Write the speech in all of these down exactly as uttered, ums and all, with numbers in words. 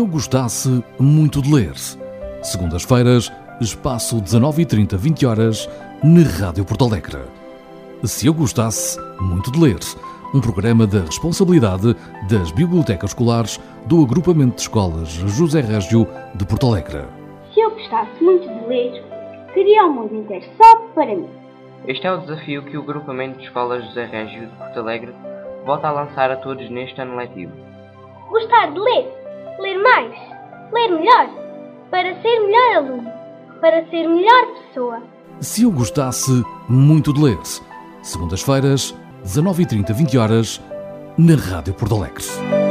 Se eu gostasse muito de ler. Segundas-feiras, espaço dezanove e trinta, vinte horas, na Rádio Porto Alegre. Se eu gostasse muito de ler. Um programa da responsabilidade das bibliotecas escolares do Agrupamento de Escolas José Régio de Porto Alegre. Se eu gostasse muito de ler, teria o mundo inteiro só para mim. Este é o desafio que o Agrupamento de Escolas José Régio de Porto Alegre volta a lançar a todos neste ano letivo. Gostar de ler, ler mais, ler melhor, para ser melhor aluno, para ser melhor pessoa. Se eu gostasse muito de ler. Segundas-feiras, dezanove e trinta, vinte horas, na Rádio Porto Alegre.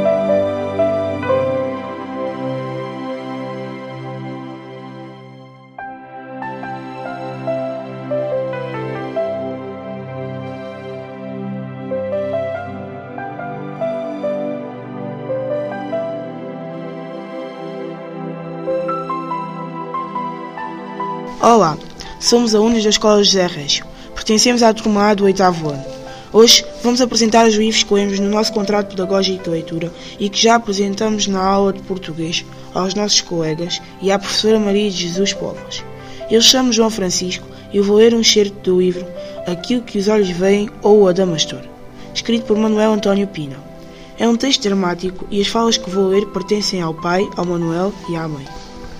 Olá, somos alunos da Escola José Régio. Pertencemos à turma A do oitavo ano. Hoje vamos apresentar os livros que lemos no nosso contrato pedagógico de leitura e que já apresentamos na aula de português aos nossos colegas e à professora Maria de Jesus Povas. Eu chamo João Francisco e eu vou ler um excerto do livro Aquilo que os Olhos Veem ou O Adamastor, escrito por Manuel António Pina. É um texto dramático e as falas que vou ler pertencem ao pai, ao Manuel e à mãe.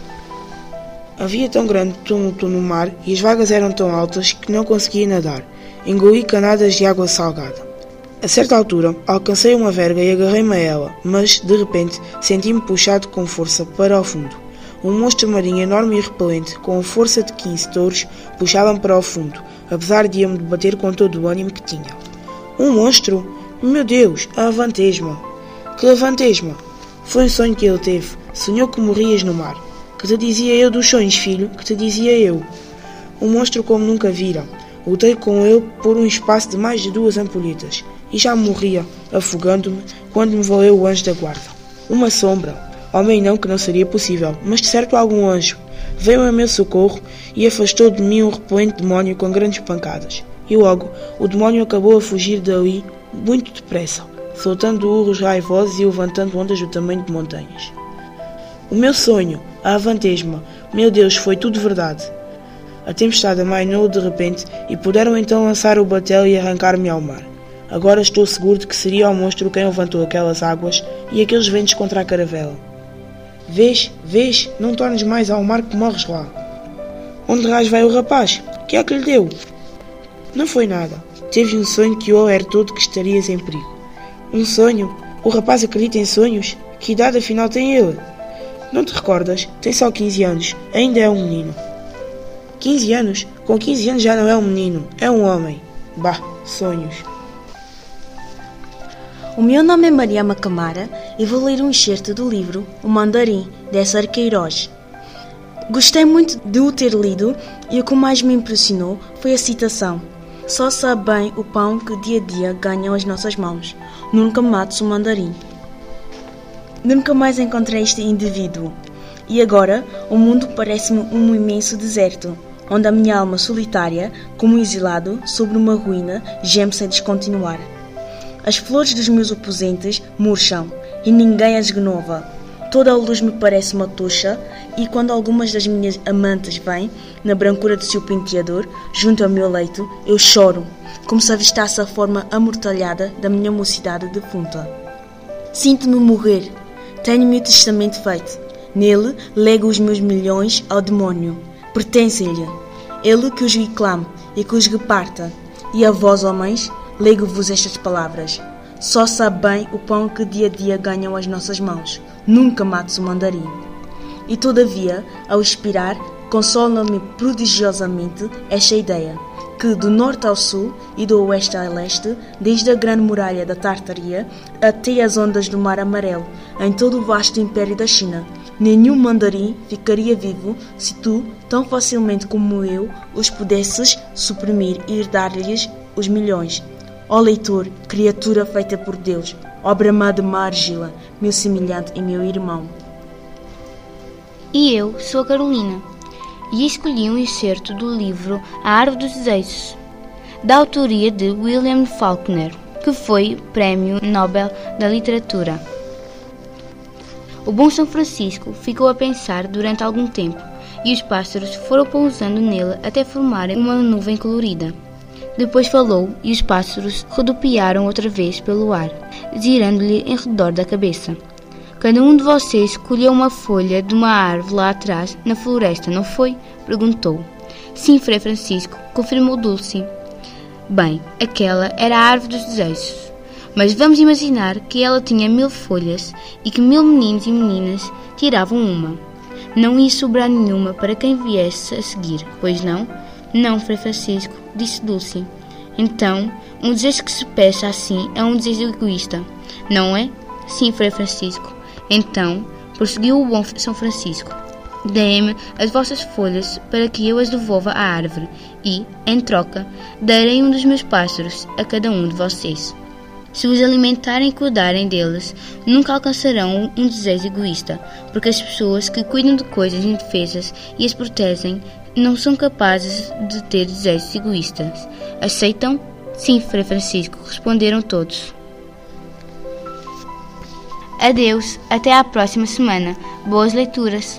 Havia tão grande tumulto no mar e as vagas eram tão altas que não conseguia nadar. Engoli canadas de água salgada. A certa altura, alcancei uma verga e agarrei-me a ela, mas, de repente, senti-me puxado com força para o fundo. Um monstro marinho enorme e repelente, com a força de quinze touros, puxava-me para o fundo, apesar de eu me debater com todo o ânimo que tinha. Um monstro? Meu Deus, a avantesma! Que avantesma? Foi o sonho que ele teve. Sonhou que morrias no mar. Que te dizia eu dos sonhos, filho? Que te dizia eu? Um monstro como nunca vira. Lutei com ele por um espaço de mais de duas ampulhetas e já morria, afogando-me, quando me valeu o anjo da guarda. Uma sombra. Homem não, que não seria possível, mas de certo algum anjo. Veio a meu socorro e afastou de mim um repelente demónio com grandes pancadas. E logo, o demónio acabou a fugir dali muito depressa, soltando urros raivosos e levantando ondas do tamanho de montanhas. O meu sonho, a avantesma, meu Deus, foi tudo verdade. A tempestade amainou de repente e puderam então lançar o batel e arrancar-me ao mar. Agora estou seguro de que seria o monstro quem levantou aquelas águas e aqueles ventos contra a caravela. Vês, vês, não tornes mais ao mar que morres lá. Onde raios vai o rapaz? Que é que lhe deu? Não foi nada. Teve um sonho que o era todo que estarias em perigo. Um sonho? O rapaz acredita em sonhos? Que idade afinal tem ele? Não te recordas? Tem só quinze anos. Ainda é um menino. quinze anos? Com quinze anos já não é um menino. É um homem. Bah, sonhos. O meu nome é Maria Macamara e vou ler um excerto do livro O Mandarim, de Ecer Queiroz. Gostei muito de o ter lido e o que mais me impressionou foi a citação. Só sabe bem o pão que dia a dia ganham as nossas mãos. Nunca mates o mandarim. Nunca mais encontrei este indivíduo. E agora, o mundo parece-me um imenso deserto, onde a minha alma solitária, como um exilado, sobre uma ruína, geme sem descontinuar. As flores dos meus aposentos murcham, e ninguém as renova. Toda a luz me parece uma tocha, e quando algumas das minhas amantes vêm, na brancura do seu penteador, junto ao meu leito, eu choro, como se avistasse a forma amortalhada da minha mocidade defunta. Sinto-me morrer. Tenho meu testamento feito. Nele, lego os meus milhões ao demónio. Pertencem-lhe. Ele que os reclame e que os reparta. E a vós, homens, lego-vos estas palavras. Só sabe bem o pão que dia a dia ganham as nossas mãos. Nunca mates o mandarim. E todavia, ao expirar, consola-me prodigiosamente esta ideia, que do norte ao sul e do oeste a leste, desde a grande muralha da Tartaria até as ondas do Mar Amarelo, em todo o vasto império da China, nenhum mandarim ficaria vivo se tu, tão facilmente como eu, os pudesses suprimir e dar-lhes os milhões. Ó leitor, criatura feita por Deus, obra-má de má argila, meu semelhante e meu irmão. E eu sou a Carolina, e escolhi um excerto do livro A Árvore dos Desejos, da autoria de William Faulkner, que foi Prémio Nobel da Literatura. O bom São Francisco ficou a pensar durante algum tempo e os pássaros foram pousando nele até formarem uma nuvem colorida. Depois falou e os pássaros rodopiaram outra vez pelo ar, girando-lhe em redor da cabeça. Cada um de vocês colheu uma folha de uma árvore lá atrás, na floresta, não foi? Perguntou. Sim, Frei Francisco, confirmou Dulce. Bem, aquela era a árvore dos desejos. Mas vamos imaginar que ela tinha mil folhas e que mil meninos e meninas tiravam uma. Não ia sobrar nenhuma para quem viesse a seguir, pois não? Não, Frei Francisco, disse Dulce. Então, um desejo que se peça assim é um desejo egoísta, não é? Sim, Frei Francisco. Então, prosseguiu o bom São Francisco, dêem-me as vossas folhas para que eu as devolva à árvore e, em troca, darei um dos meus pássaros a cada um de vocês. Se os alimentarem e cuidarem deles, nunca alcançarão um desejo egoísta, porque as pessoas que cuidam de coisas indefesas e as protegem não são capazes de ter desejos egoístas. Aceitam? Sim, Frei Francisco, responderam todos. Adeus, até à próxima semana. Boas leituras.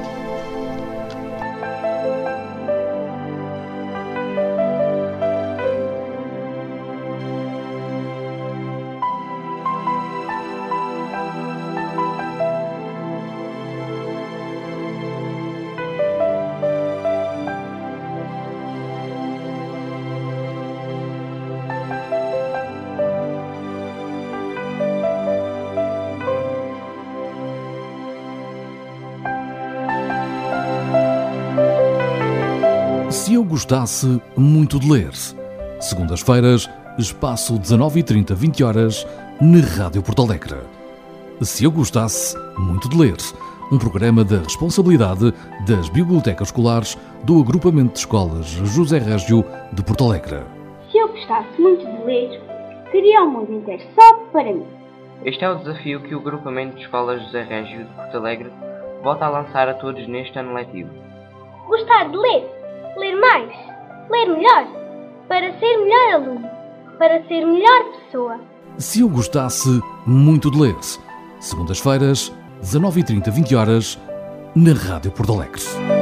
Se eu gostasse muito de ler. Segundas-feiras, espaço dezanove e trinta, vinte horas, na Rádio Porto Alegre. Se eu gostasse muito de ler. Um programa da responsabilidade das bibliotecas escolares do Agrupamento de Escolas José Régio de Porto Alegre. Se eu gostasse muito de ler, queria o mundo inteiro só para mim. Este é o desafio que o Agrupamento de Escolas José Régio de Porto Alegre volta a lançar a todos neste ano letivo. Gostar de ler, ler mais, ler melhor, para ser melhor aluno, para ser melhor pessoa. Se eu gostasse muito de ler. Segundas-feiras, dezanove e trinta, vinte horas, na Rádio Porto Alegre.